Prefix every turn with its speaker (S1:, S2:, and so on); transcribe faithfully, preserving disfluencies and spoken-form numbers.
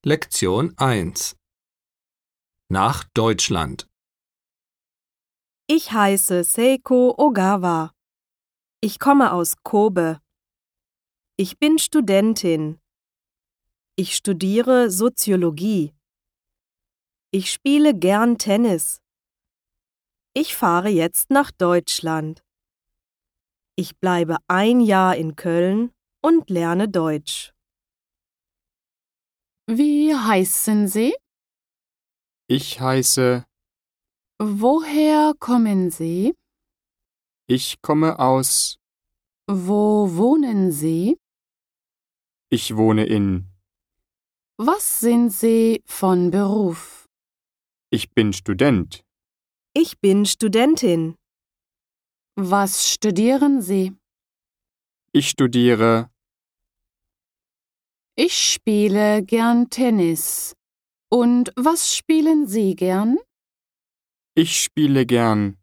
S1: Lektion eins. Nach Deutschland.
S2: Ich heiße Seiko Ogawa. Ich komme aus Kobe. Ich bin Studentin. Ich studiere Soziologie. Ich spiele gern Tennis. Ich fahre jetzt nach Deutschland. Ich bleibe ein Jahr in Köln und lerne Deutsch.
S3: Wie heißen Sie?
S4: Ich heiße,
S3: Woher kommen Sie?
S4: ich komme aus,
S3: Wo wohnen Sie?
S4: ich wohne in,
S3: Was sind Sie von Beruf?
S4: ich bin Student,
S2: Ich bin Studentin.
S3: Was studieren Sie?
S4: ich studiere,
S3: Ich spiele gern Tennis. Und was spielen Sie gern?
S4: ich spiele gern